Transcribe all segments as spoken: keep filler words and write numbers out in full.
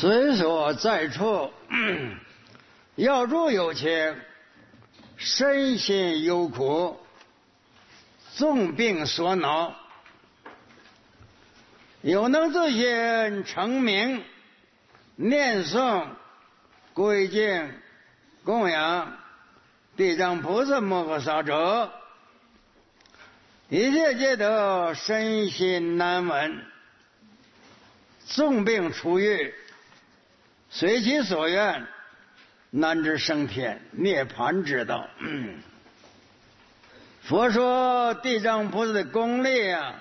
虽说在处要助有情，身心有苦，重病所恼，有能自心成名，念诵归敬供养地藏菩萨摩诃萨者，一切皆得身心难稳，重病除愈，随其所愿，难至升天涅槃之道。嗯、佛说地藏菩萨的功力啊，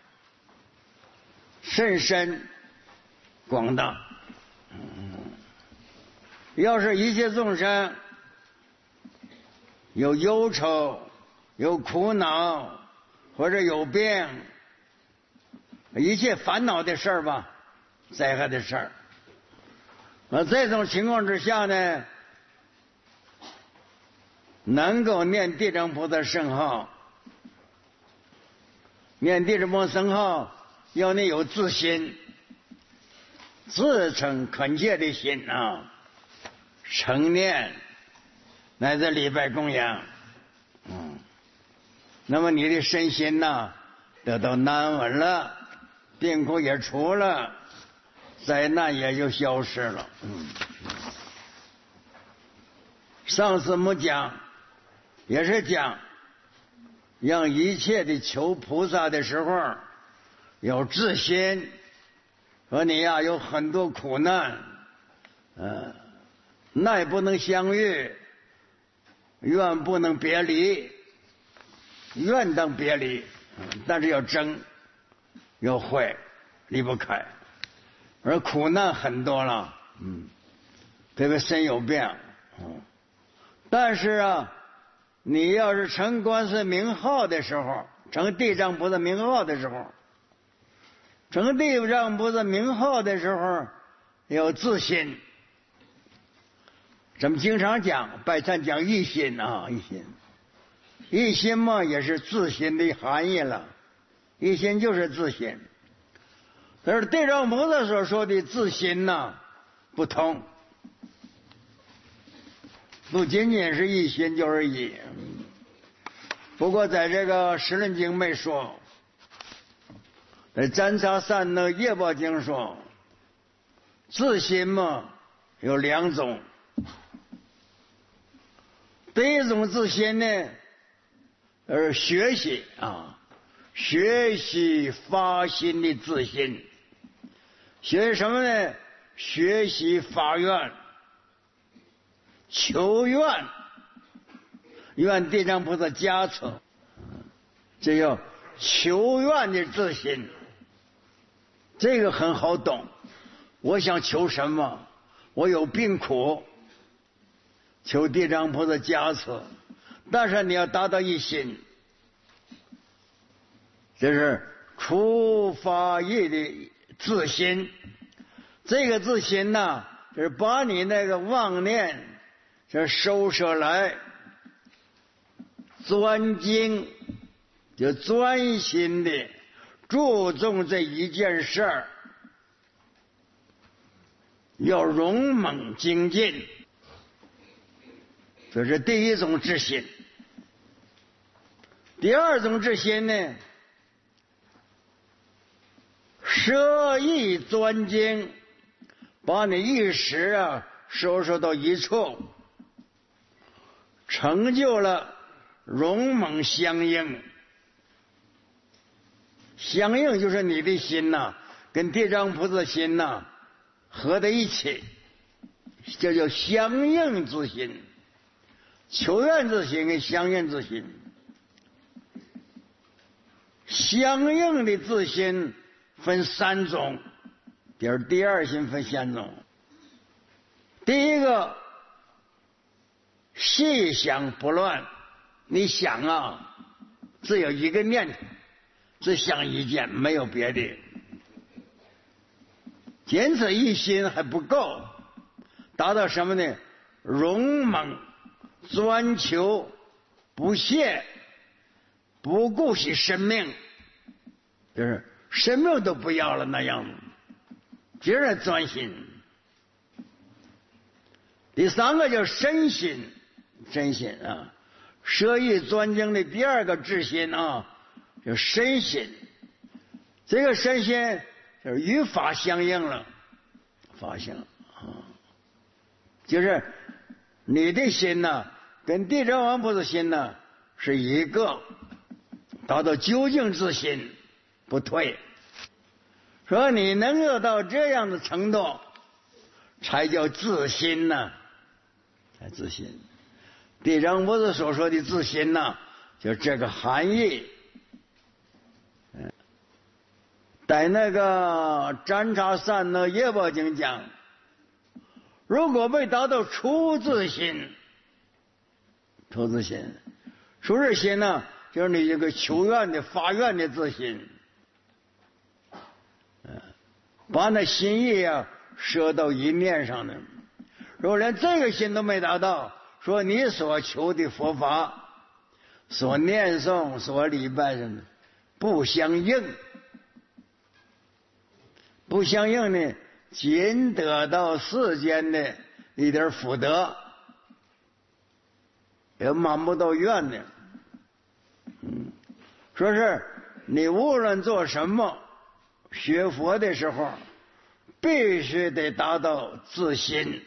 甚深广大。嗯、要是一切众生有忧愁、有苦恼，或者有病，一切烦恼的事儿吧，灾害的事儿。那这种情况之下呢，能够念地藏菩萨圣号，念地藏菩萨圣号，要你有自心，自诚恳切的心啊，成念乃至礼拜供养，嗯，那么你的身心呐得到安稳了，病苦也除了，灾难也就消失了。嗯，上次没讲，也是讲让一切的求菩萨的时候有自心，说你呀有很多苦难，呃，奈不能相遇，愿不能别离，愿当别离，但是要争，要坏，离不开。而苦难很多了，嗯，特别身有病，嗯，但是啊，你要是成观世名号的时候，成地藏菩萨名号的时候，成地藏菩萨名号的时候，要自心。咱们经常讲，拜忏讲一心啊，一心，一心嘛也是自心的含义了，一心就是自心。但是地藏菩萨所说的自心呐不同，不仅仅是一心就是一。不过在这个十轮经没说，在占察三的业报经说，自心嘛有两种。第一种自心呢，呃，学习啊，学习发心的自心。学习什么呢？学习发愿，求愿，愿地藏菩萨加持，这叫求愿的自心。这个很好懂。我想求什么？我有病苦，求地藏菩萨加持，但是你要达到一心，这是初发意的自心。这个自心呢，就是把你那个妄念这收摄来，专精，就专心的注重这一件事儿，要勇猛精进。这是第一种自心。第二种自心呢，舍意专精，把你意识啊收拾到一处，成就了勇猛相应。相应就是你的心呐、啊、跟地藏菩萨心呐、啊、合在一起，这叫相应之心。求愿之心跟相应之心，相应的自心分三种，就是第二心分三种。第一个，细想不乱，你想啊，只有一个念头，只想一件，没有别的。仅此一心还不够，达到什么呢？勇猛专求，不懈，不顾惜生命，就是生命都不要了那样，节然专心。 第三个叫身心，身心啊，舍义专经的第二个治心啊，叫身心。这个身心就是与法相应了，法相啊，就是你的心呢，跟地藏王菩萨心呢是一个，达到究竟之心不退。说你能够到这样的程度，才叫自心呢，才自心。地藏菩萨所说的自心呢，就这个含义。嗯，在那个占察三那业报经讲，如果未达到出自心，出自心，出自心呢，就是你这个求愿的发愿的自心。嗯，把那心意啊摄到一念上的。如果连这个心都没达到，说你所求的佛法、所念诵、所礼拜什么不相应，不相应呢，仅得到世间的一点福德，也满不到愿的。嗯，说是你无论做什么，学佛的时候，必须得达到自心。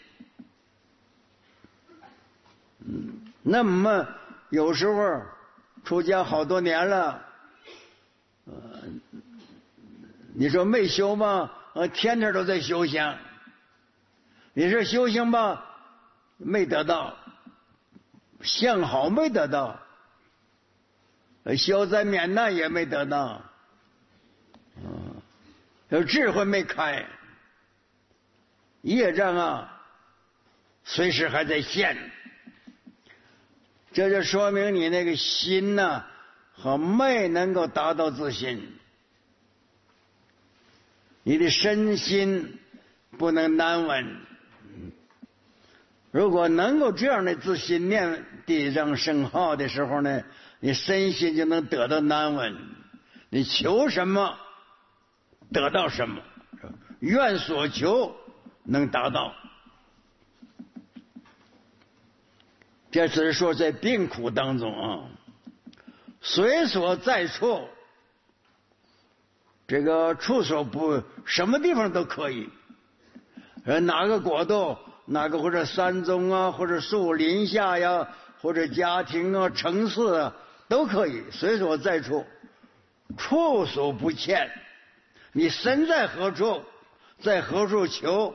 嗯，那么有时候出家好多年了，呃，你说没修吗？呃，天天都在修行。你说修行吧，没得到，相好没得到，消灾免难也没得到，嗯，有智慧没开，业障啊，随时还在现。这就说明你那个心呢、啊，和没能够达到自心，你的身心不能安稳。如果能够这样的自心念地藏圣号的时候呢，你身心就能得到安稳，你求什么得到什么，愿所求能达到。这只是说在病苦当中啊，随所在处，这个处所不什么地方都可以，呃，哪个国度，哪个或者山中啊，或者树林下呀，或者家庭啊、城市啊，都可以，随所在处，处所不欠。你身在何处，在何处求，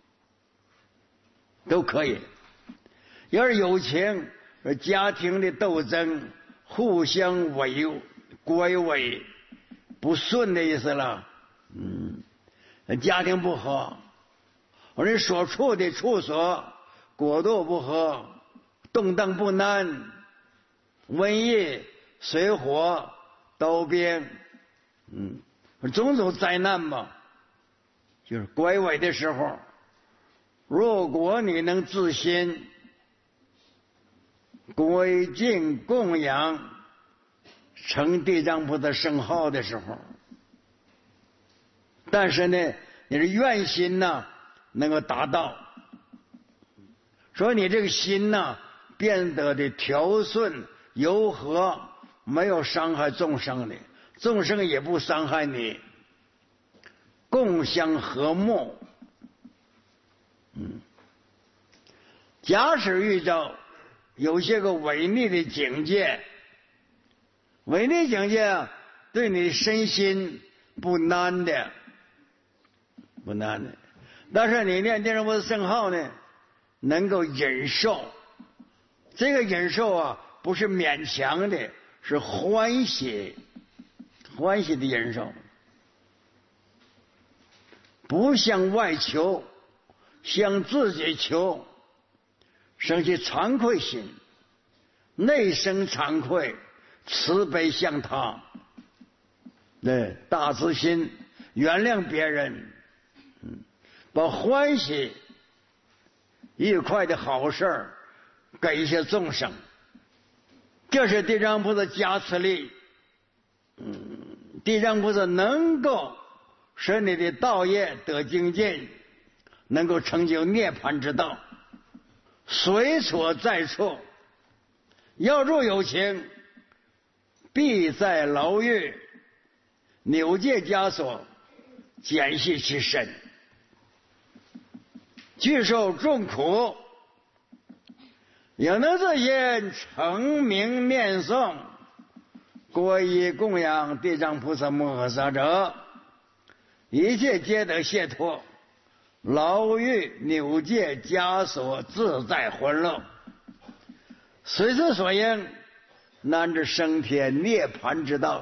都可以。要是有情，家庭的斗争，互相违归违不顺的意思了。嗯，家庭不和，或者所处的处所国度不和，动荡不安，瘟疫、水火、刀兵，嗯，种种灾难吧，就是归违的时候，如果你能自心归敬供养成地藏菩萨圣号的时候，但是呢，你的愿心呢能够达到，所以你这个心呢变得的调顺柔和，没有伤害众生的，众生也不伤害你，共相和睦。嗯，假使遇到有些个违逆的境界，违逆境界啊，对你身心不难的，不难的。但是你念地藏菩萨圣号呢，能够忍受。这个忍受啊，不是勉强的，是欢喜，欢喜的忍受。不向外求，向自己求，生起惭愧心，内生惭愧，慈悲向他，对，大慈心，原谅别人，嗯，把欢喜愉快的好事给一些众生，这是地藏菩萨加持力。嗯，地藏菩萨能够使你的道业得精进，能够成就涅槃之道。 随所在处，要入有情，必在牢狱，扭戒枷锁，减系其身，具受众苦，有能自心成名念诵皈依供养地藏菩萨摩诃萨者，一切皆得解脱，牢狱扭戒枷锁，自在欢乐。随此所应，难至升天涅槃之道。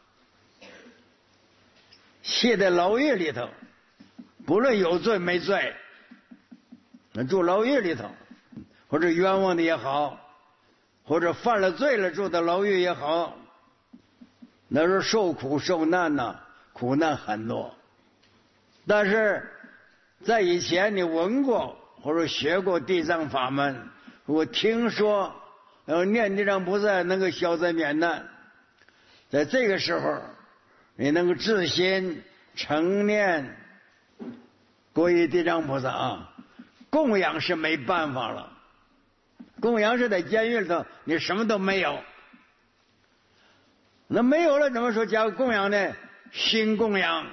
系在牢狱里头，不论有罪没罪，那住牢狱里头，或者冤枉的也好，或者犯了罪了住的牢狱也好，那时候受苦受难呐、啊，苦难很多。但是在以前你闻过或者学过地藏法门，我听说要念地藏菩萨能够消灾免难，在这个时候你能够自心成念皈依地藏菩萨啊，供养是没办法了，供养是在监狱里头你什么都没有，那没有了怎么说加供养呢？心供养，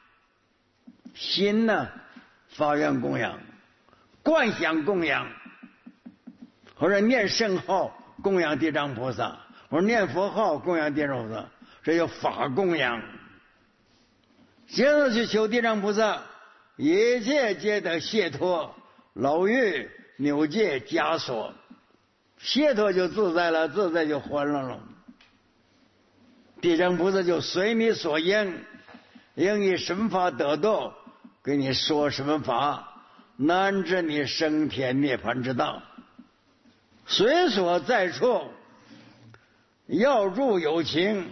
心呢发愿供养，观想供养，或者念圣号供养地藏菩萨，或者念佛号供养地藏菩萨，这叫法供养。接着去求地藏菩萨，一切皆得解脱，牢狱扭戒枷锁，解脱就自在了，自在就欢乐了。地藏菩萨就随你所应，应以什么法得度，给你说什么法，难知你升天涅槃之道。随所在处，要入有情，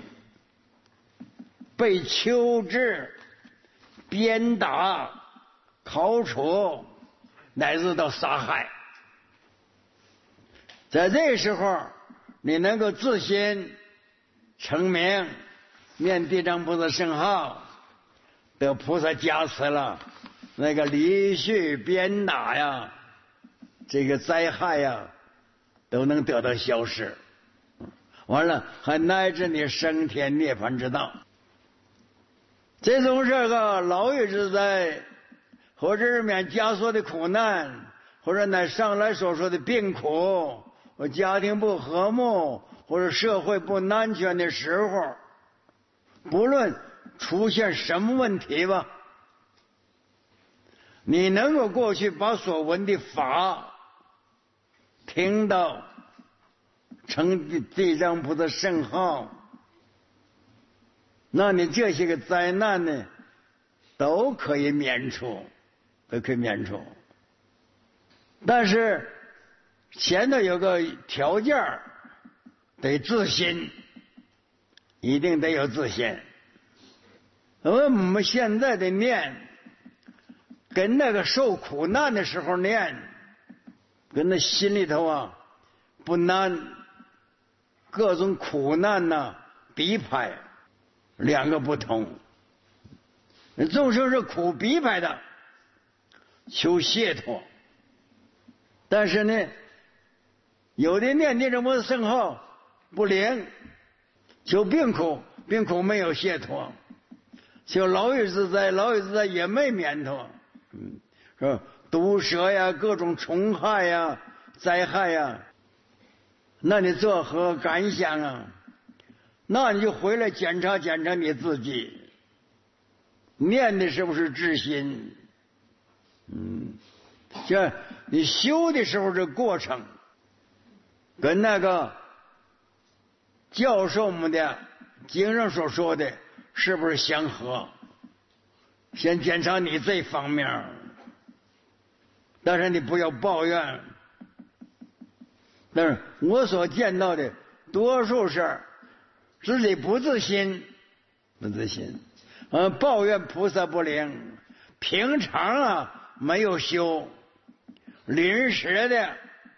被囚治、鞭打、烤处，乃至到杀害。在这个时候，你能够自心成名，念地藏菩萨圣号，得菩萨加持了，那个离续鞭打呀，这个灾害呀，都能得到消失。完了，还乃至你升天涅槃之道。这种这个牢狱之灾，或者是免枷锁的苦难，或者乃上来所说的病苦，或家庭不和睦，或者社会不安全的时候，不论出现什么问题吧，你能够过去把所闻的法听到，成地藏菩萨圣号，那你这些个灾难呢，都可以免除，都可以免除。但是前头有个条件，得自心，一定得有自心。而我们现在的念，跟那个受苦难的时候念，跟那心里头啊不难，各种苦难呐、啊、逼迫，两个不同。众生是苦逼迫的，求解脱。但是呢，有的念地藏菩萨圣号不灵，求病苦，病苦没有解脱；求牢狱之灾，牢狱之灾也没免脱。嗯，是吧？毒蛇呀，各种虫害呀，灾害呀，那你作何感想啊？那你就回来检查检查你自己，念的是不是至心？嗯，这你修的时候这过程，跟那个教授们的经上所说的是不是相合？先检查你这方面，但是你不要抱怨。但是我所见到的多数是自己不自心，不自心，呃，抱怨菩萨不灵，平常啊没有修，临时的，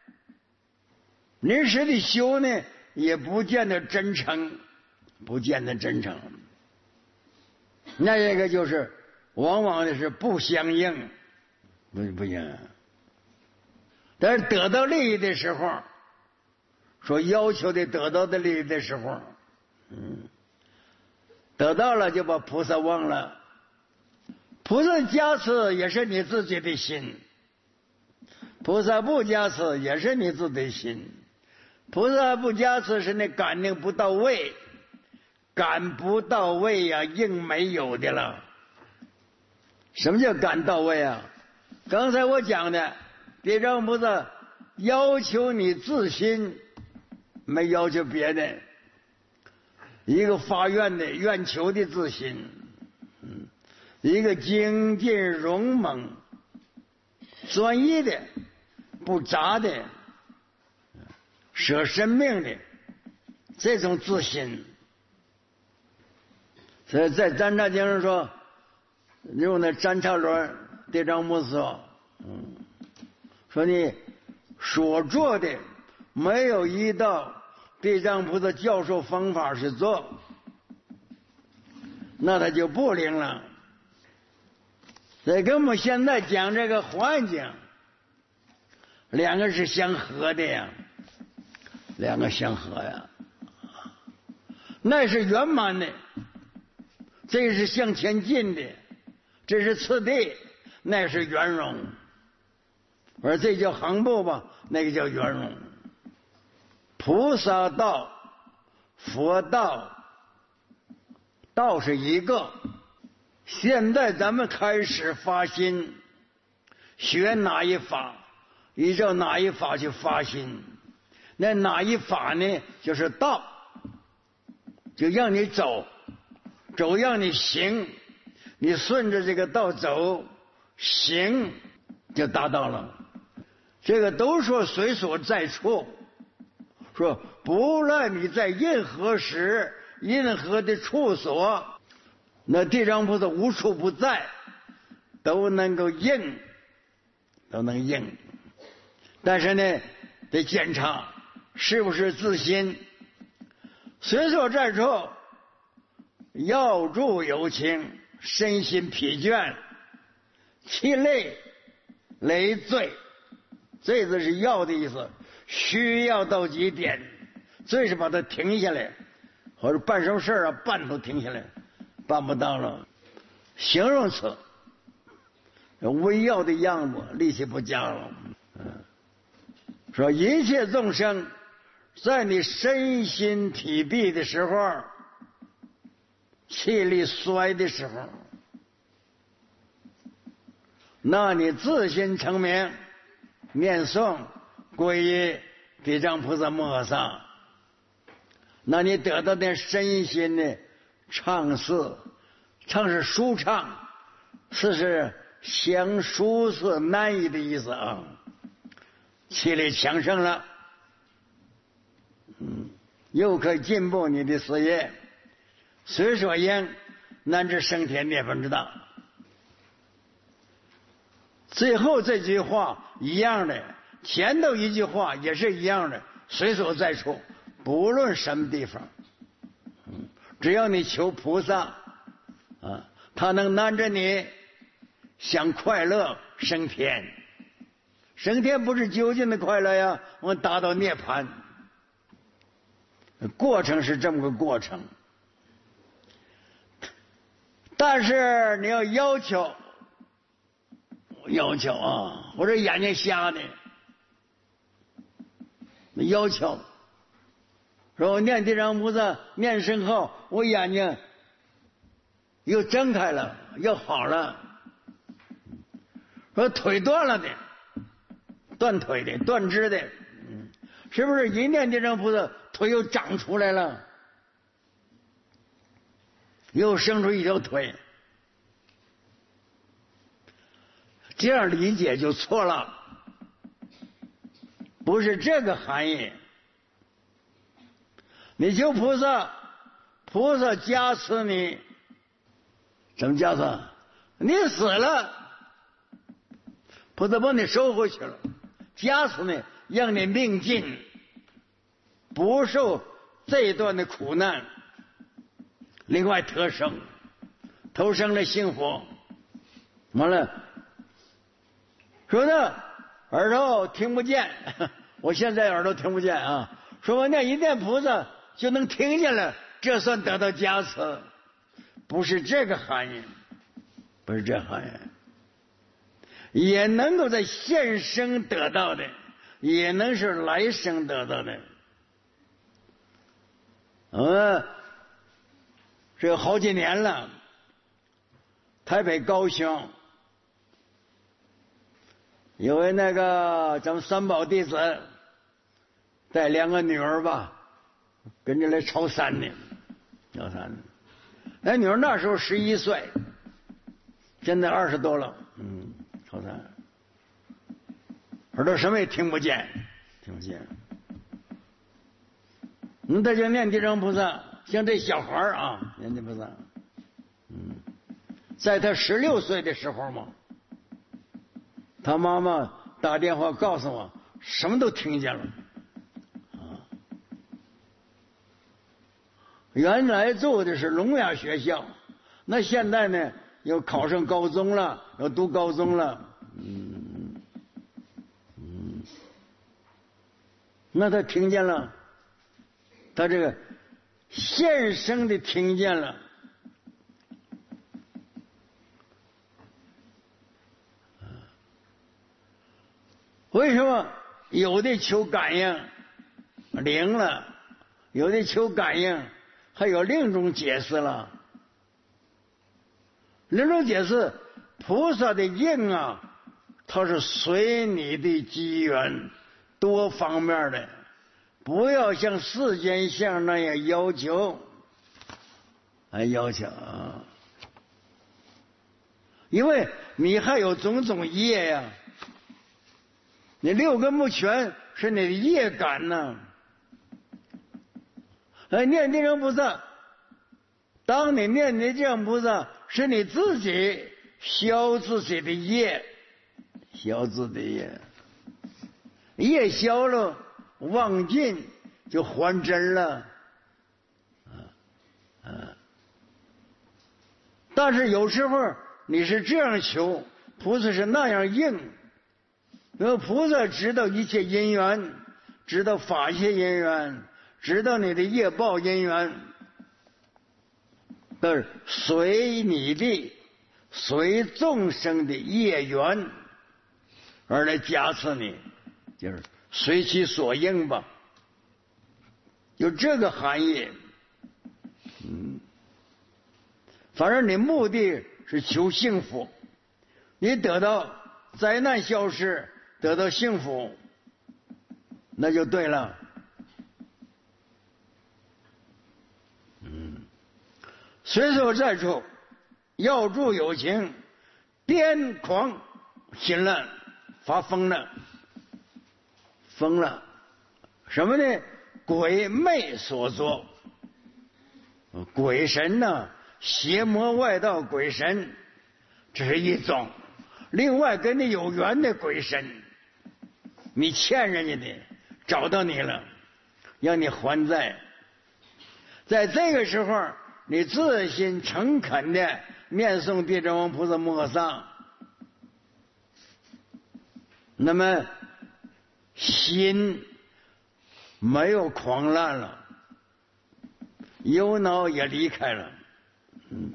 临时的修呢，也不见得真诚，不见得真诚。那一个就是往往的是不相应，不不行。 但是得到利益的时候，说要求的得到的利益的时候，嗯，得到了就把菩萨忘了。菩萨加持也是你自己的心，菩萨不加持也是你自己的心。菩萨不加持是你感应不到位，感不到位呀、啊，应没有的了。什么叫感到位啊？刚才我讲的地藏菩萨要求你自心，没要求别的。一个发愿的愿求的自心，嗯，一个精进勇猛专一的不杂的舍生命的这种自心。所以在占察经上说，用那占察轮地藏菩萨说，嗯，说你所做的没有一道地藏菩萨教授方法是做，那他就不灵了。所以跟我们现在讲这个环境，两个是相合的呀，两个相合呀，那是圆满的，这是向前进的，这是次第，那是圆融。而这叫行步吧，那个叫圆融。菩萨道、佛道，道是一个。现在咱们开始发心，学哪一法，依照哪一法去发心。那哪一法呢？就是道，就让你走，走让你行，你顺着这个道走行，就达到了。这个都说随所在处，说不论你在任何时任何的处所，那地藏菩萨无处不在，都能够应，都能应。但是呢，得检查是不是自心。随所在处，要住有情，身心疲倦，气累累赘。这字是要的意思，需要到极点，最是把它停下来，或者办什么事啊，办都停下来，办不到了。形容词，微要的样子，力气不加了。嗯，说一切众生，在你身心体弊的时候，气力衰的时候，那你自心成名，念诵皈依地藏菩萨摩诃萨，那你得到的身心的畅适，畅是舒畅，是是相舒适难易的意思啊。气力强盛了，嗯，又可以进步你的事业，随所应，乃至升天涅槃之道。最后这句话一样的，前头一句话也是一样的，随所在处，不论什么地方，嗯，只要你求菩萨啊，他能难着你想快乐升天。升天不是究竟的快乐呀，我们达到涅槃，过程是这么个过程。但是你要要求要求啊，我这眼睛瞎的，要求说我念地藏菩萨念圣号，我眼睛又睁开了，又好了。说腿断了的，断腿的，断肢的，嗯，是不是一念地藏菩萨腿又长出来了，又生出一条腿？这样理解就错了，不是这个含义。你求菩萨，菩萨加持你，怎么加持？你死了，菩萨把你收回去了，加持你，让你命尽，不受这一段的苦难。另外特生，投生了幸福，完了。说呢， 耳朵听不见，我现在耳朵听不见啊。说我念一念菩萨就能听见了，这算得到加持，不是这个含义，不是这含义，也能够在现生得到的，也能是来生得到的。嗯，这有好几年了，台北、高雄有位那个咱们三宝弟子带两个女儿吧，跟着来朝山呢，朝山呢。那女儿那时候十一岁，现在二十多了，嗯，朝山，耳朵什么也听不见，听不见。嗯，他就念地藏菩萨，像这小孩啊，念地菩萨。嗯，在他十六岁的时候嘛，他妈妈打电话告诉我，什么都听见了。啊，原来住的是聋哑学校，那现在呢，又考上高中了，又读高中了。嗯嗯，那他听见了。他这个现生的听见了，为什么有的求感应灵了，有的求感应还有另一种解释了？另一种解释，菩萨的应啊，它是随你的机缘，多方面的。不要像世间相那样要求，还要求啊！因为你还有种种业呀，你六根不全是你的业感呢。哎，念地藏菩萨，当你念地藏菩萨，是你自己消自己的业，消自己的业，业消了。忘尽就还真了，啊啊！但是有时候你是这样求，菩萨是那样应，因为菩萨知道一切因缘，知道法界因缘，知道你的业报因缘，但是随你的随众生的业缘而来加持你，就是随其所应吧，有这个含义。嗯，反正你目的是求幸福，你得到灾难消失，得到幸福，那就对了。嗯，随所在处，要助有情，癫狂心乱，发疯了。疯了，什么呢？鬼魅所作，鬼神呢、啊，邪魔外道鬼神，这是一种；另外跟你有缘的鬼神，你欠人家的，找到你了，让你还债。在这个时候，你自心诚恳的念诵地藏王菩萨摩诃萨，那么心没有狂乱了，忧恼也离开了。嗯，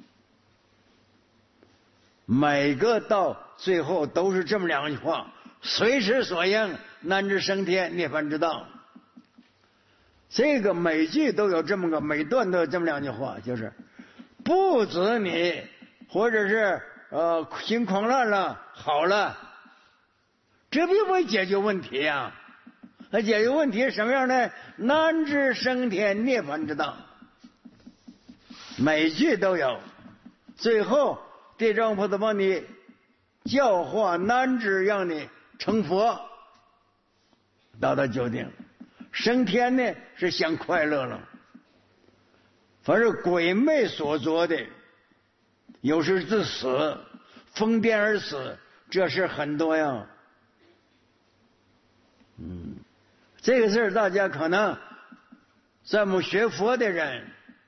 每个到最后都是这么两句话：随时所应，难知升天，涅槃之道。这个每句都有这么个，每段都有这么两句话，就是不止你或者是呃心狂乱了好了，这并不会解决问题啊。那解决问题是什么样呢？难知升天涅槃之道，每句都有。最后地藏菩萨帮你教化难知，让你成佛，达到究竟。升天呢是享快乐了。凡是鬼魅所作的，有时自死，疯癫而死，这事很多呀。嗯，这个事大家可能咱们学佛的人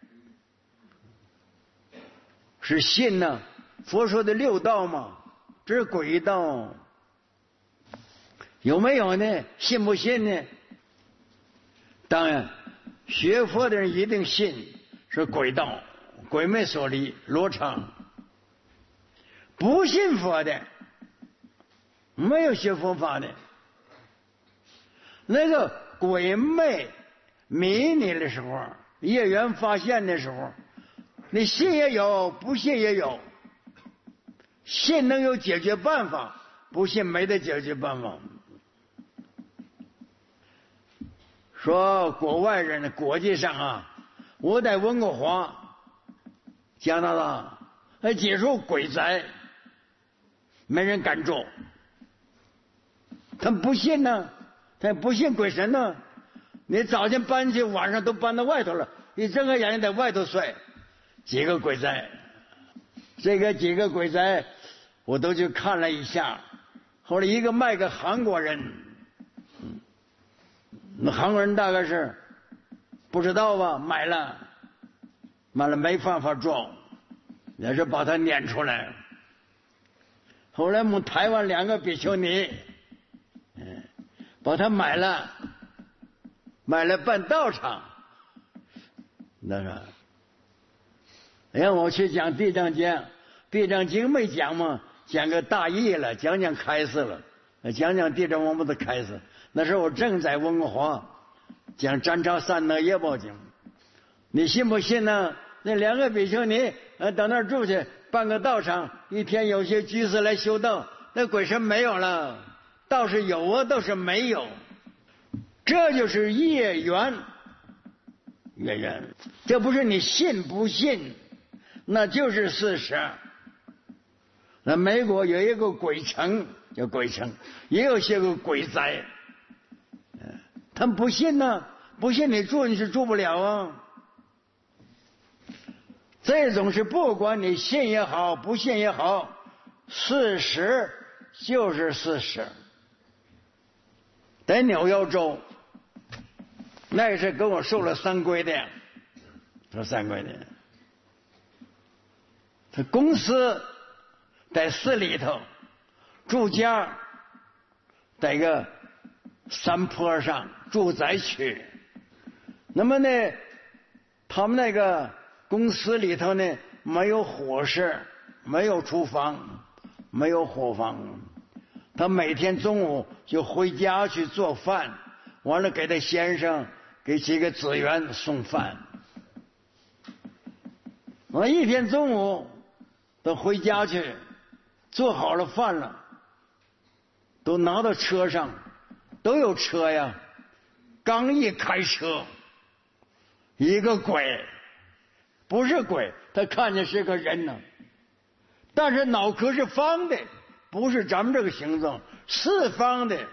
是信呢、啊，佛说的六道嘛，这是鬼道。 有没有呢？信不信呢？当然，学佛的人一定信是鬼道，鬼魅所离，罗刹。不信佛的，没有学佛法的，那个鬼魅迷你的时候，业缘发现的时候，你信也有，不信也有。信能有解决办法，不信没得解决办法。说国外人的国际上啊，我在温哥华、加拿大还接触鬼宅，没人敢住。他不信呢，他不信鬼神呢。你早晨搬去，晚上都搬到外头了，你睁开眼睛在外头睡。几个鬼宅，这个几个鬼宅我都去看了一下。后来一个卖给韩国人。那韩国人大概是不知道吧，买了，买了没办法装，也是把它撵出来。后来我们台湾两个比丘尼，嗯，把它买了，买了办道场。那个，哎呀，我去讲地藏经，地藏经没讲嘛，讲个大意了，讲讲开示了，讲讲地藏王母的开示。那时候我正在温哥华讲占察三那业报经，你信不信呢？那两个比丘尼呃到那儿住去，办个道场，一天有些居士来修道，那鬼神没有了，倒是有啊，倒是没有，这就是业缘，业缘，这不是你信不信，那就是事实。那美国有一个鬼城，叫鬼城，也有些个鬼宅。他们不信呢，不信你住你是住不了啊。这种是不管你信也好，不信也好，事实就是事实。在纽约州，那是跟我受了三规的，受三规的。他公司在市里头，住家在一个山坡上，住宅区。那么呢，他们那个公司里头呢，没有伙食，没有厨房，没有伙房。他每天中午就回家去做饭，完了给他先生给几个职员送饭。我一天中午都回家去，做好了饭了，都拿到车上，都有车呀。刚一开车，一个鬼，不是鬼，他看见是个人呢，但是脑壳是方的，不是咱们这个形状，四方的，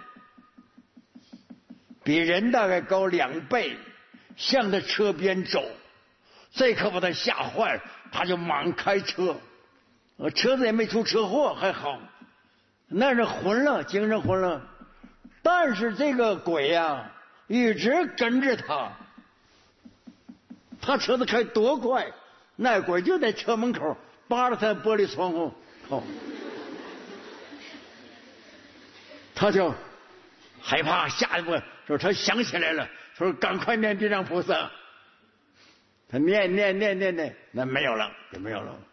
比人大概高两倍，向着车边走。这可把他吓坏了，他就忙开车，车子也没出车祸，还好，那是昏了，精神昏了。但是这个鬼呀、啊，一直跟着他，他车子开多快，那鬼就在车门口扒着他玻璃窗户，哦，他就害怕，下一步说他想起来了，说赶快念地藏菩萨。他念念念念念，那没有了，就没有了。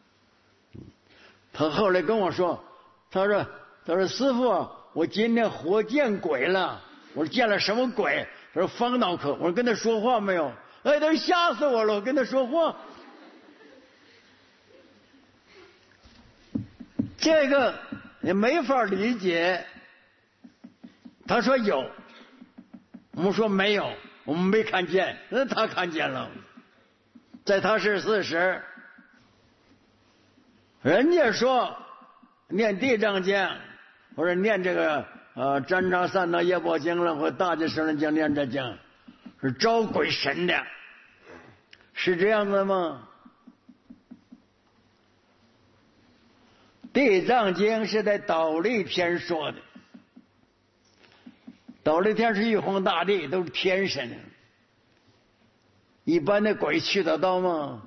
他后来跟我说，他说他说师傅，我今天活见鬼了。我说见了什么鬼？他说方脑壳。我说跟他说话没有？哎，他吓死我了！我跟他说话，这个也没法理解。他说有，我们说没有，我们没看见，那他看见了，在他是事实。人家说念地藏经，或者念这个呃占察三那业报经了，或大吉神论经念这经，是招鬼神的，是这样的吗？地藏经是在倒立天说的，倒立天是玉皇大帝，都是天神，一般的鬼去得到吗？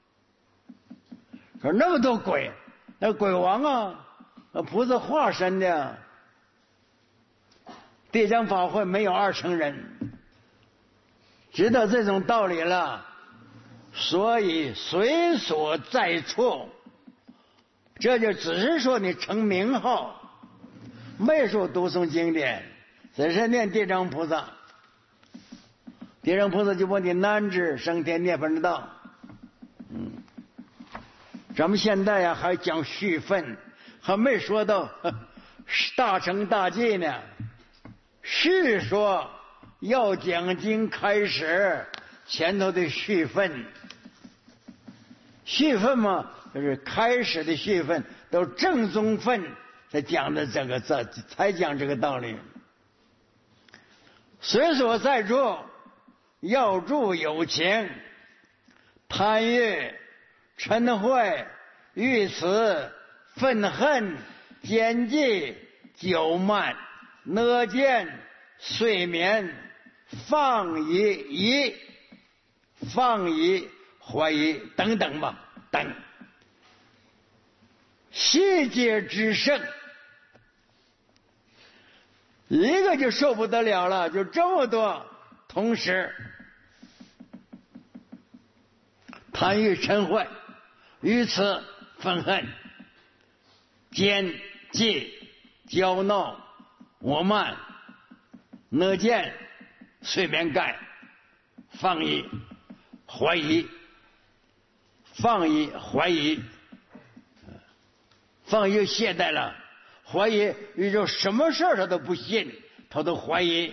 说那么多鬼，那鬼王啊，菩萨化身的， 地藏法会没有二乘人，知道这种道理了，所以随所在处，这就只是说你称名号，没说读诵经典，只是念地藏菩萨。地藏菩萨就问你难至升天涅槃之道。嗯，咱们现在呀、啊、还讲续分，还没说到大乘大戒呢。是说要讲经开始前头的续分，续分嘛，就是开始的续分，都正宗分才讲的这个这才讲这个道理。随所在处，要助有情，贪欲、嗔恚、欲辞、愤恨、奸计、骄慢、哪见、睡眠、放逸、疑、放逸、怀疑等等吧，等细节之胜，一个就受不得了了，就这么多，同时贪欲、嗔恚、愚痴、愤恨、奸计、骄闹、我慢、哪见、睡眠盖、放逸、怀疑、放逸、怀疑、放逸懈怠了，怀疑遇着什么事儿他都不信，他都怀疑。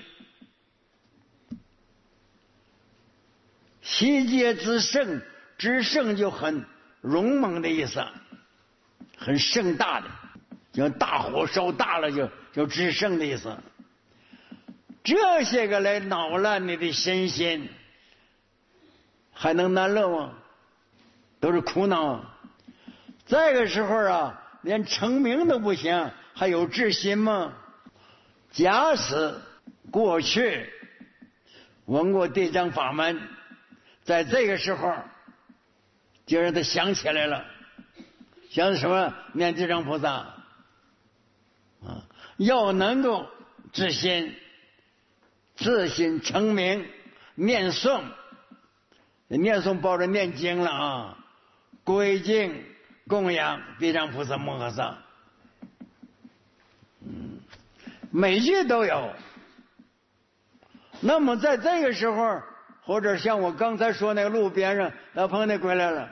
希节之盛，之盛就很勇猛的意思，很盛大的，就大火烧大了就就之盛的意思。这些个来恼乱你的身心，还能难乐吗？都是苦恼。这个时候啊，连成名都不行，还有志心吗？假使过去闻过地藏法门，在这个时候就让他想起来了，想什么？念地藏菩萨啊，要能够自心自心成名，念诵，念诵抱着念经了啊，归敬供养地藏菩萨摩诃萨，嗯，每句都有。那么在这个时候，或者像我刚才说那个路边上老碰见归来了，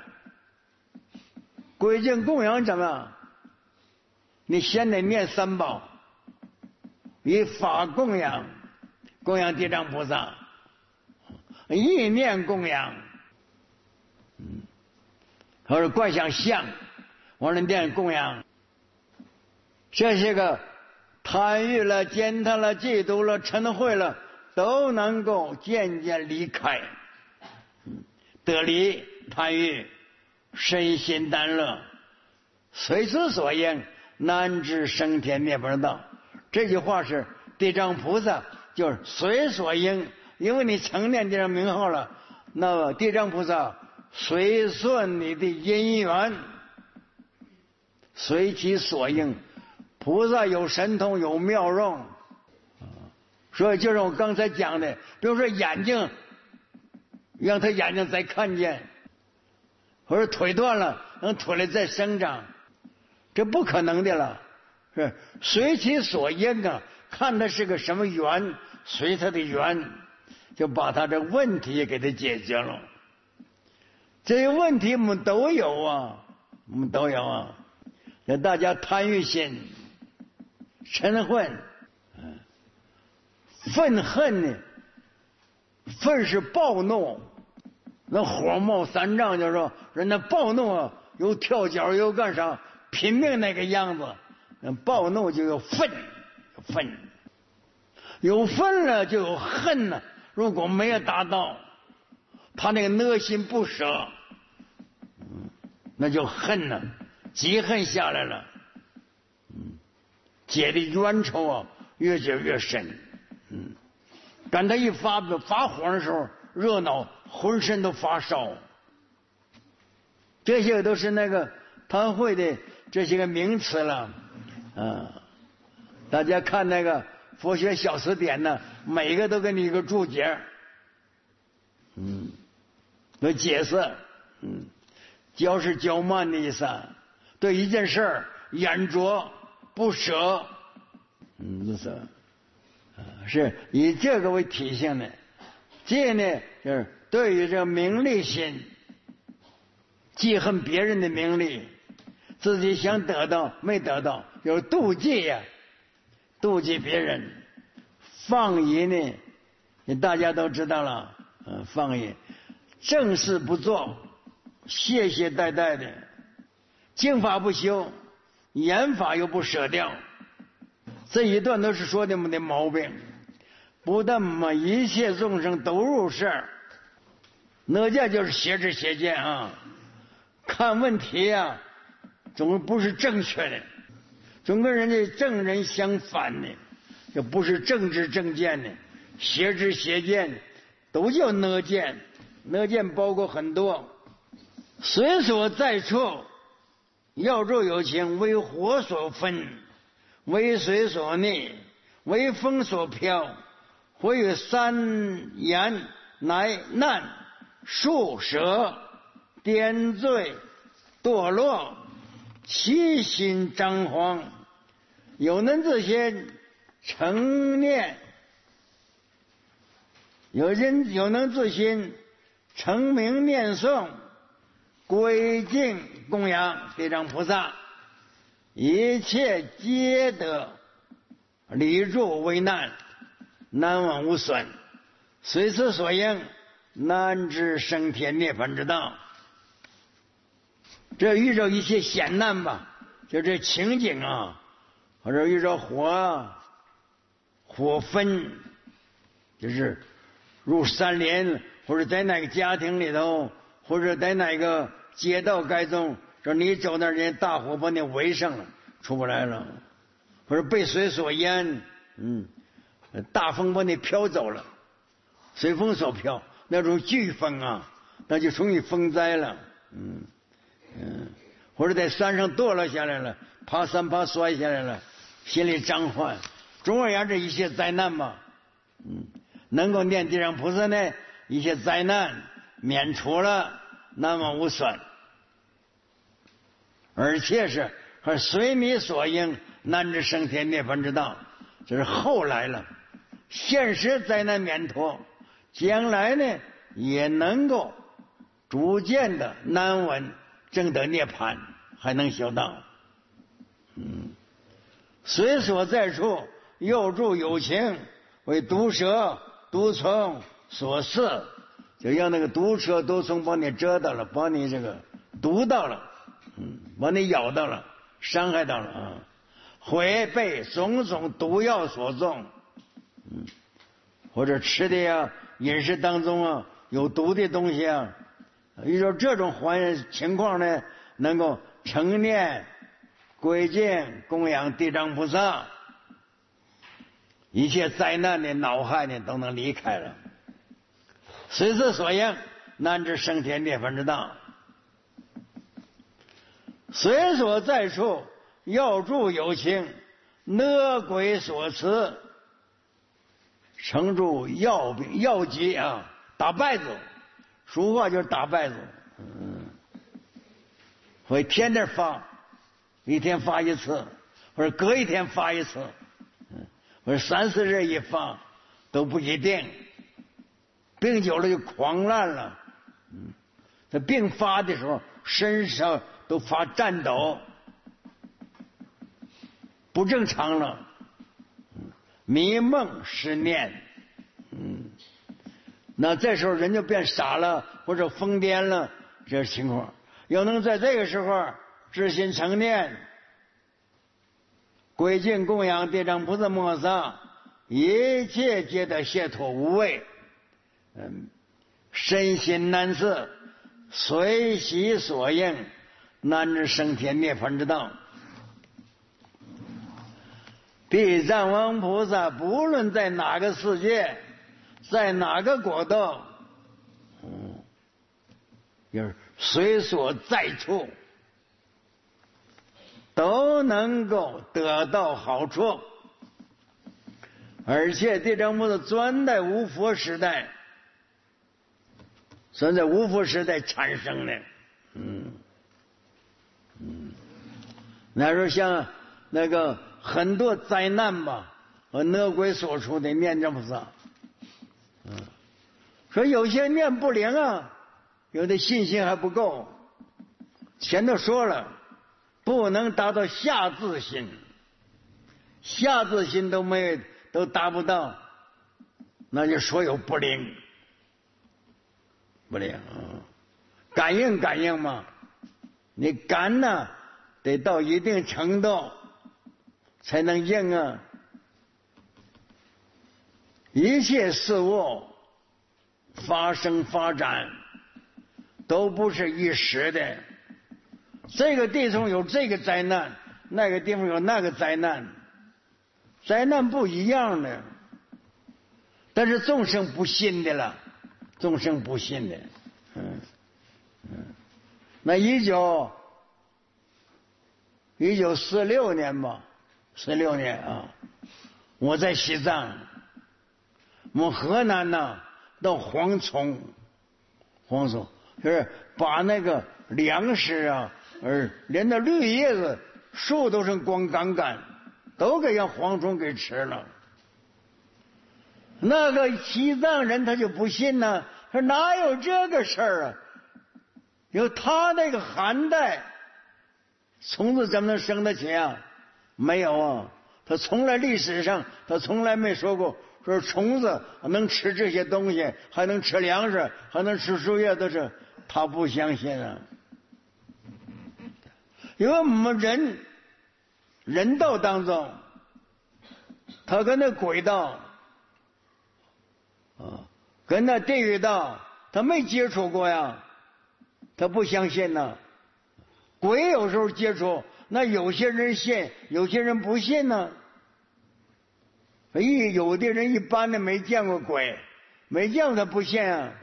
归敬供养怎么样？你先得念三宝，以法供养，供养地藏菩萨，意念供养，嗯，或者观想相，完了念供养，这些个贪欲了、践踏了、嫉妒了、嗔恚了，都能够渐渐离开，得离贪欲，身心单乐，随之所应，难至升天涅槃道。这句话是地藏菩萨就是随所应，因为你成念地藏名号了，那么地藏菩萨随顺你的因缘，随其所应。菩萨有神通有妙用，所以就是我刚才讲的，比如说眼睛，让他眼睛再看见，或者腿断了，让腿来再生长，这不可能的了，是随其所应啊，看他是个什么缘，随他的缘，就把他的问题给他解决了。这些问题我们都有啊，我们都有啊，那大家贪欲心、嗔恚、愤恨呢？愤是暴怒，那火冒三丈，就是说人家暴怒啊，有跳脚有干啥，拼命那个样子。那暴怒就有愤，有愤，有愤了就有恨了。如果没有达到，他那个内心不舍，嗯，那就恨了，积恨下来了，嗯，结的冤仇啊，越结越深，嗯，赶他一发发火的时候，热闹，浑身都发烧。这些都是那个贪会的这些个名词了，啊，大家看那个佛学小词典呢，每个都给你一个注解，嗯，都解释，嗯，教是教慢的意思，对一件事儿眼着不舍，嗯，就是，啊，是以这个为体现的。这呢，就是对于这个名利心，记恨别人的名利，自己想得到没得到，有妒忌呀、啊，妒忌别人。放逸呢，大家都知道了，嗯，放逸，正事不做，懈懈怠怠的，经法不修，言法又不舍掉，这一段都是说的我们的毛病。不但嘛，一切众生都入世，哪叫就是邪知邪见啊！看问题啊，总不是正确的，总跟人家正人相反的，这不是正知正见的，邪知邪见都叫哪见。哪见包括很多，随所在处，要住有情，为火所焚，为水所溺，为风所飘。或有三言，乃难、数舍、颠醉、堕落，其心张狂，有能自心成念，有人有能自心成名念诵，归敬供养地藏菩萨，一切皆得离住危难，难往无损，随此所应，难知升天涅槃之道。这遇着一些险难吧，就这情景啊，或者遇着火火焚，就是入山林，或者在哪个家庭里头，或者在哪个街道街中，说你走那人大火把你围上了，出不来了，或者被水所淹，嗯。大风把你飘走了，随风所飘，那种飓风啊，那就属于风灾了。嗯嗯，或者在山上堕落下来了，爬山爬摔下来了，心里张患。总而言之，一些灾难嘛，嗯，能够念地藏菩萨呢，一些灾难免除了，难往无损，而且是还随你所应，难知升天涅槃之道。这是后来了。现实灾难免脱，将来呢也能够逐渐的难稳证得涅槃，还能修道。嗯，随所在处，又住有情，为毒蛇毒虫所饲，就让那个毒蛇毒虫把你蛰到了，把你这个毒到了，嗯，把你咬到了，伤害到了啊，会被种种毒药所中。嗯，或者吃的呀，饮食当中啊有毒的东西啊，遇到这种环情况呢，能够成念归敬供养地藏菩萨，一切灾难的恼害呢都能离开了，随之所应，难知升天涅槃之道。随所在处，要住有情，哪鬼所持，成住药药剂啊，打败子，俗话就是打败子。嗯，会天天发，一天发一次，或者隔一天发一次，嗯，或者三四日一发都不一定。病久了就狂乱了，嗯，这病发的时候身上都发颤抖，不正常了。迷梦失念，嗯，那这时候人就变傻了，或者疯癫了，这情况要能在这个时候知心成念，归敬供养地藏菩萨摩萨，一切皆得解脱无畏，嗯，身心难测，随喜所应，难知升天涅槃之道。地藏王菩萨不论在哪个世界，在哪个国度，嗯，就是随所在处，都能够得到好处。 而且地藏菩萨专在无佛时代，专在无佛时代产生的。嗯嗯，那时候像那个很多灾难吧，和恶鬼所出的念这菩萨，嗯，说有些念不灵啊，有的信心还不够。前头说了，不能达到下自心，下自心都没都达不到，那就说有不灵，不灵，嗯，感应感应嘛，你感呢得到一定程度才能应啊。一切事物发生发展都不是一时的，这个地方有这个灾难，那个地方有那个灾难，灾难不一样的，但是众生不信的了，众生不信的，嗯嗯，那一九一九四六年吧，四六年啊，我在西藏，我们河南呢到蝗虫，蝗虫就是把那个粮食啊，而连那绿叶子、树都是光杆杆，都给让蝗虫给吃了。那个西藏人他就不信呢，说哪有这个事儿啊？有他那个寒带，虫子怎么能生得起啊？没有啊，他从来历史上他从来没说过说虫子能吃这些东西，还能吃粮食，还能吃树叶，都是他不相信啊。因为我们人人道当中，他跟那鬼道啊，跟那地狱道，他没接触过呀，他不相信呢。鬼有时候接触，那有些人信，有些人不信呢。一有的人一般的没见过鬼，没见过他不信啊。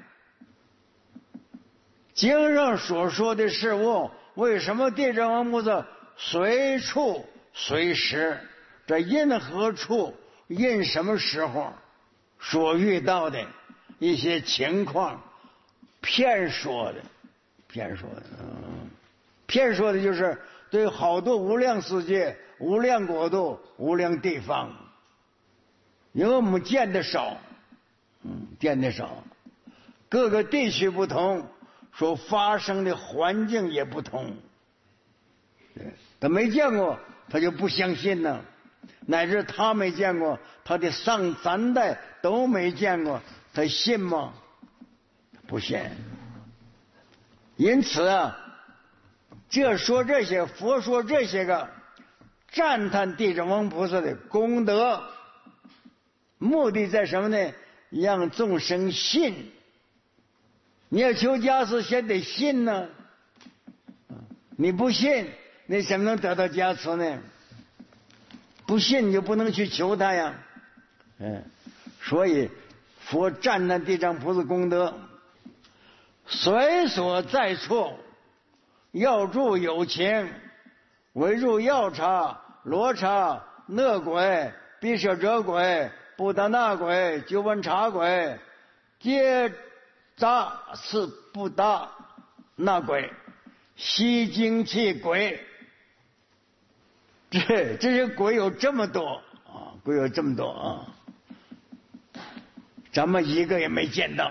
经上所说的事物，为什么地藏王菩萨随处随时，这因何处因什么时候所遇到的一些情况，骗说的，骗说的，嗯，骗说的就是对好多无量世界、无量国度、无量地方，因为我们见的少，嗯，见的少，各个地区不同，所发生的环境也不同。他没见过，他就不相信呢；乃至他没见过，他的上三代都没见过，他信吗？不信。因此啊，这说这些，佛说这些个赞叹地藏王菩萨的功德，目的在什么呢？让众生信。你要求加持，先得信呢。你不信，你怎么能得到加持呢？不信你就不能去求他呀。嗯，所以佛赞叹地藏菩萨功德，随所在处，要助有情，为入药叉、罗刹、恶鬼、毗舍遮鬼、布达那鬼、鸠梵茶鬼，皆杂是布达那鬼、吸精气鬼。这这些鬼有这么多啊，鬼有这么多啊，咱们一个也没见到，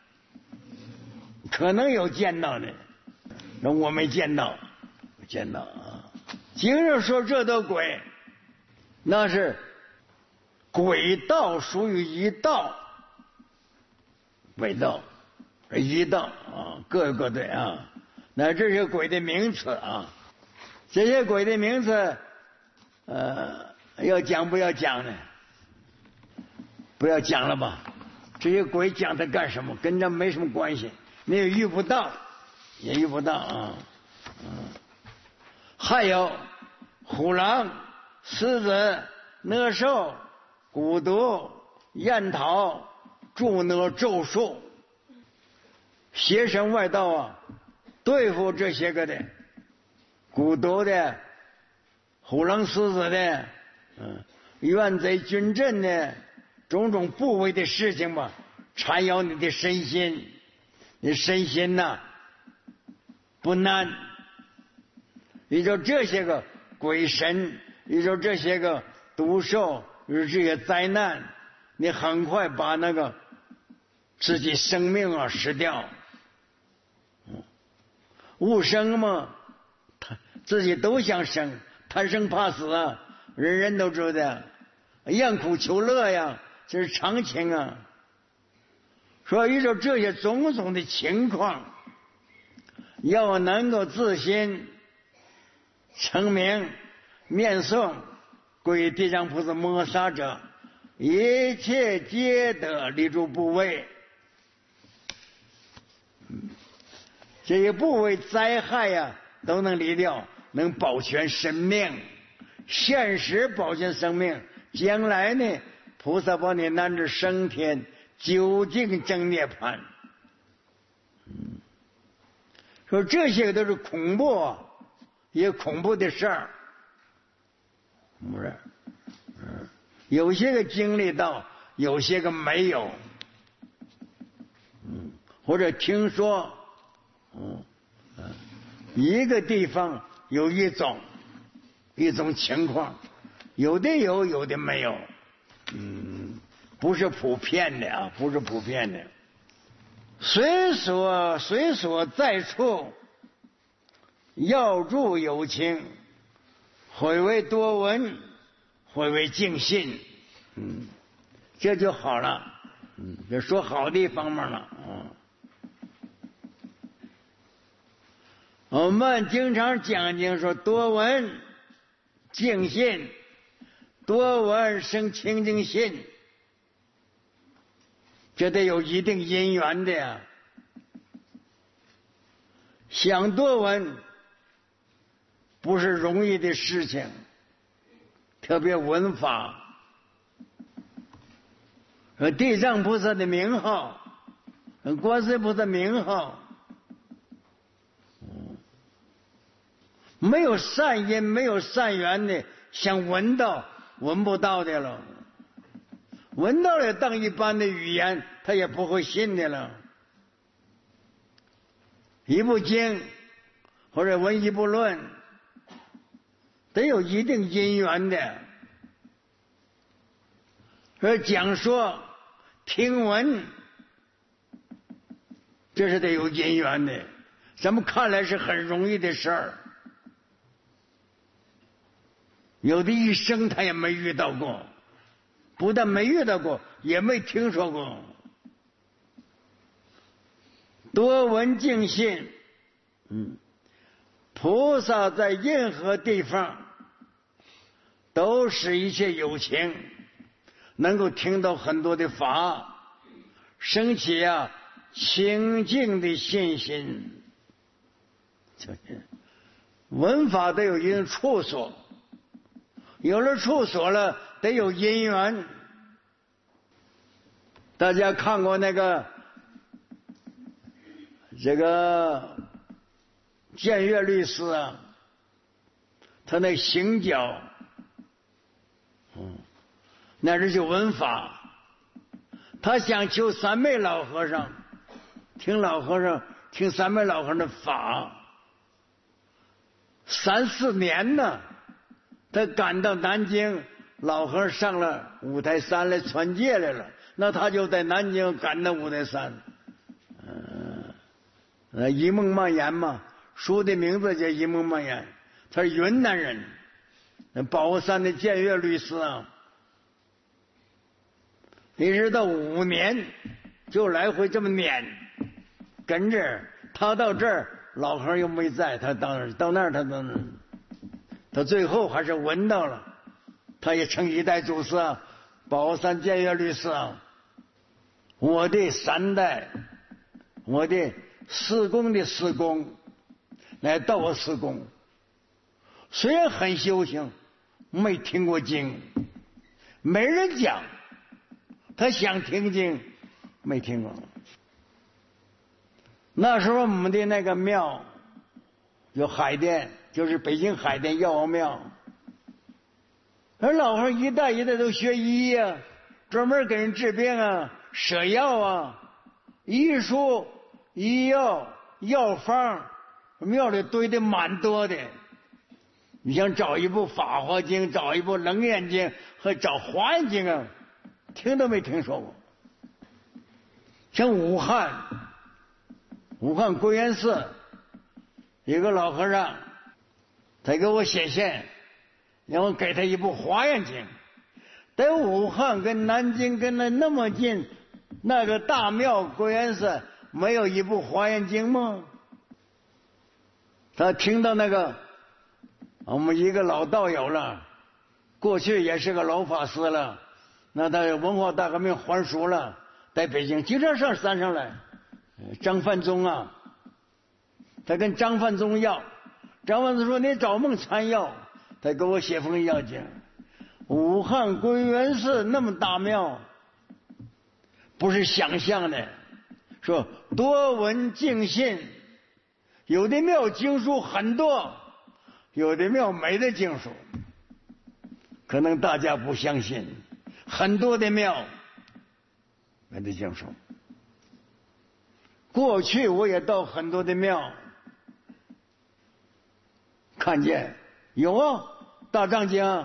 可能有见到的，那我没见到，没见到啊。经上说这都鬼，那是鬼道，属于一道，鬼道，一道啊，各个的啊。那这些鬼的名词啊，这些鬼的名词。呃，要讲不要讲呢？不要讲了吧？这些鬼讲它干什么？跟咱没什么关系，你也遇不到，也遇不到啊。嗯，还有虎狼、狮子、恶兽、蛊毒、焰桃、助恶咒术、邪神外道啊，对付这些个的，蛊毒的。虎狼狮子的，嗯，怨贼军阵的， 种种部位的事情吧，缠绕你的身心。你身心呐、啊、不难，遇着这些个鬼神，遇着这些个毒兽，遇着这些灾难，你很快把那个自己生命啊失掉。无生嘛，他自己都想生，贪生怕死啊，人人都知道，厌苦求乐呀，这是常情啊。说遇着这些种种的情况，要能够自心成名面诵归地藏菩萨摩诃者，一切皆得立住部位。这些部位灾害呀、啊、都能离掉，能保全生命，现实保全生命，将来呢菩萨帮你难至升天，究竟正涅槃。说这些都是恐怖，也恐怖的事儿，不是？有些个经历到，有些个没有，嗯，或者听说，嗯，一个地方有一种一种情况，有的有，有的没有，嗯，不是普遍的啊，不是普遍的。随所随所在处，要住有情，毁为多闻，毁为净信，嗯，这就好了，嗯，这说好的方面了，嗯。我们经常讲经说多闻净信，多闻生清净信，这得有一定因缘的呀。想多闻不是容易的事情，特别闻法，和地藏菩萨的名号，观世菩萨名号，没有善因没有善缘的，想闻到闻不到的了，闻到了当一般的语言他也不会信的了。一部经或者闻一部论得有一定因缘的，而讲说听闻这是得有因缘的，咱们看来是很容易的事儿，有的一生他也没遇到过，不但没遇到过，也没听说过。多闻净信，嗯，菩萨在任何地方都使一切有情能够听到很多的法，升起啊清净的信心。闻法得有一定处所，有了处所了，得有因缘。大家看过那个这个建岳律师啊，他那行脚，嗯，那是就闻法。他想求三昧老和尚，听老和尚听三昧老和尚的法，三四年呢。他赶到南京，老和尚上了五台山来传戒来了，那他就在南京赶到五台山。嗯、呃，一梦蔓延嘛，书的名字叫一梦蔓延。他是云南人，那宝山的建岳律师啊，一直到五年就来回这么撵，跟着他到这儿，老和尚又没在，他到那儿到那儿他到那儿。他最后还是闻到了，他也称一代祖师啊，宝山建岳律师啊，我的三代，我的四公的四公，来到我四公，虽然很修行，没听过经，没人讲，他想听经，没听过。那时候我们的那个庙有海淀，就是北京海淀药王庙，而老和尚一代一代都学医呀、啊， 专门给人治病啊，舍药啊，医书、医药、药方，庙里堆的蛮多的。你想找一部《法华经》，找一部《楞严经》，和找《华严经》啊，听都没听说过。像武汉，武汉归元寺有个老和尚，他给我写信，让我给他一部《华严经》。在武汉跟南京跟那那么近，那个大庙归元寺没有一部《华严经》吗？他听到那个我们一个老道友了，过去也是个老法师了，那他文化大革命还俗了，在北京经常上山上来。张范宗啊，他跟张范宗要，张范宗说你找孟参要，他给我写封要经。武汉归元寺那么大庙，不是想象的，说多闻敬信，有的庙经书很多，有的庙没得经书，可能大家不相信，很多的庙没得经书。过去我也到很多的庙，看见有啊，大藏经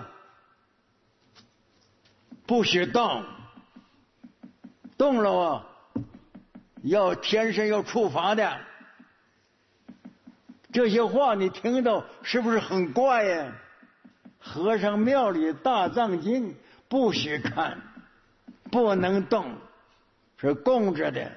不许动，动了啊，要天神要处罚的。这些话你听到是不是很怪呀？和尚庙里大藏经不许看，不能动，是供着的。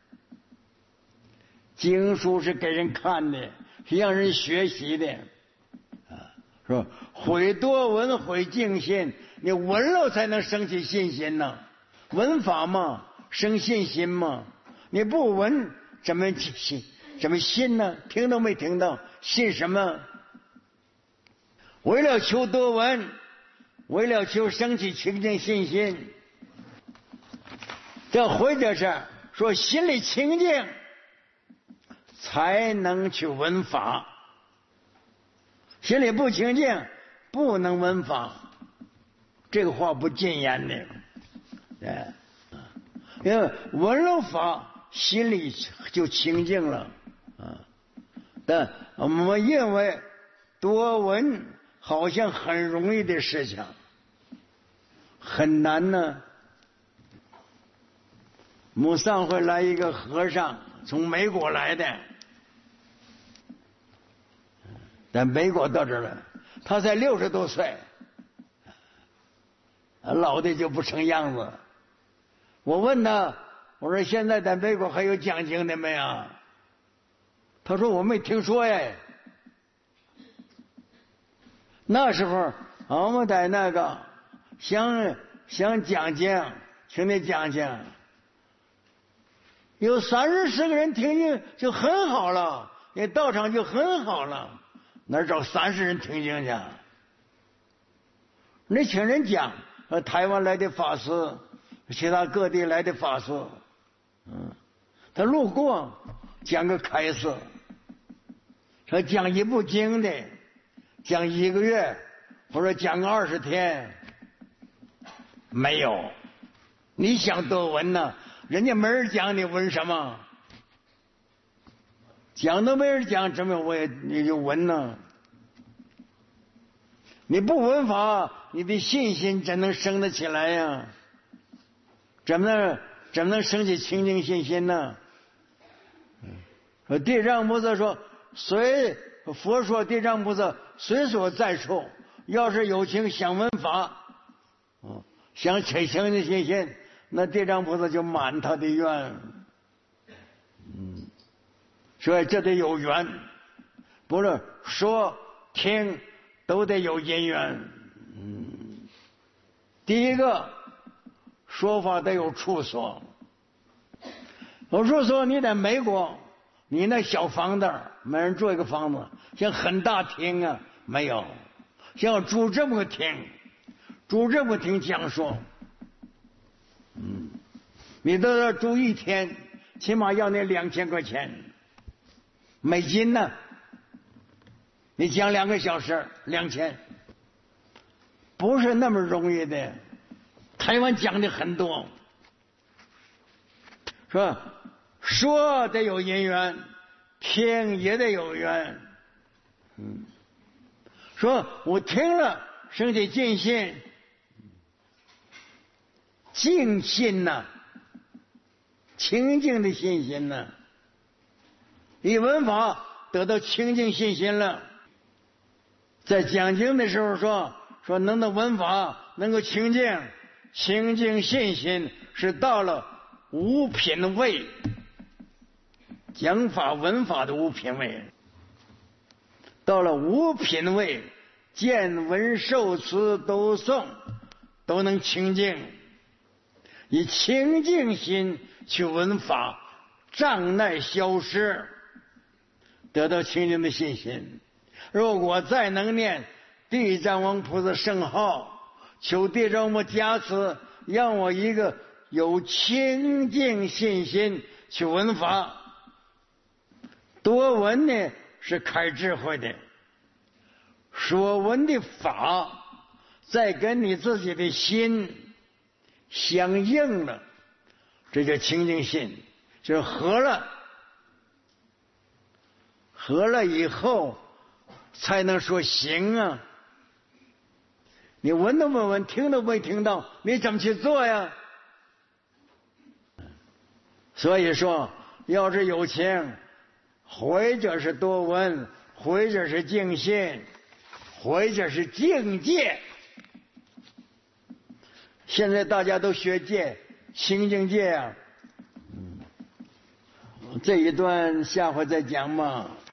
经书是给人看的，是让人学习的，啊，是吧？毁多闻，毁敬信，你闻了才能生起信心呢。闻法嘛，生信心嘛。你不闻，怎么信？怎么信呢？听都没听到，信什么？为了求多闻，为了求生起清净信心，这或者是说心里清净，才能去闻法。心里不清净，不能闻法。这个话不禁言的，哎，因为闻了法，心里就清净了啊。但我们认为多闻好像很容易的事情，很难呢。我们上回来一个和尚，从美国来的，在美国到这儿了，他才六十多岁，老的就不成样子。我问他，我说现在在美国还有讲经的没有？他说我没听说呀。那时候我们在那个想想讲经，请你讲经，有三十四个人听经就很好了，你道场就很好了，哪找三十人听经去？你请人讲，台湾来的法师，其他各地来的法师，嗯，他路过讲个开示，说讲一部经的，讲一个月，或者讲个二十天，没有。你想多闻呢？人家没人讲，你闻什么？讲都没人讲，怎么我也你就闻呢？你不闻法，你的信心怎能生得起来呀？怎么能怎么能生起清净信心呢？说地藏菩萨说，随佛说地藏菩萨随所在处，要是有情想闻法，想起清净信心，那地藏菩萨就满他的愿。嗯，所以这得有缘，不是说听都得有因缘。嗯，第一个说法得有处所。我说说你在美国，你那小房子没人住一个房子，像很大厅啊没有，像住这么个厅，住这么厅讲说，嗯，你到这住一天，起码要你两千块钱美金呢。你讲两个小时，两千，不是那么容易的。 台湾讲的很多，说说得有因缘，听也得有缘。嗯，说我听了生起净心，净心呐、啊，清净的信心呐、啊。一闻法得到清净信心了。在讲经的时候说说能够闻法，能够清净，清净信心是到了五品位，讲法闻法的五品位，到了五品位，见闻受持都诵都能清净，以清净心去闻法，障碍消失，得到清净的信心。如果再能念地藏王菩萨圣号，求地藏王加持，让我一个有清净信心去闻法。多闻呢是开智慧的，所闻的法再跟你自己的心相应了，这叫清净心，就是合了，合了以后才能说行啊！你闻都没闻，听都没听到，你怎么去做呀？所以说，要是有情，或者是多闻，或者是净心，或者是境界。现在大家都学戒，清净戒啊。这一段下回再讲嘛。